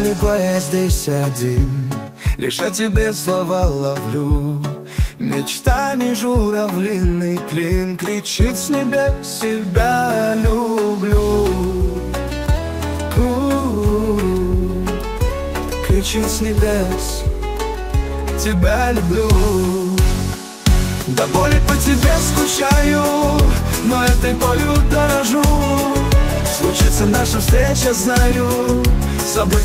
далеко здесь один, лишь о тебе слова ловлю. Мечтами журавлиный клин кричит с небес: себя люблю. Кричит с небес: тебя люблю. До боли по тебе скучаю, но этой болью дорожу. Случится наша встреча, знаю, забыть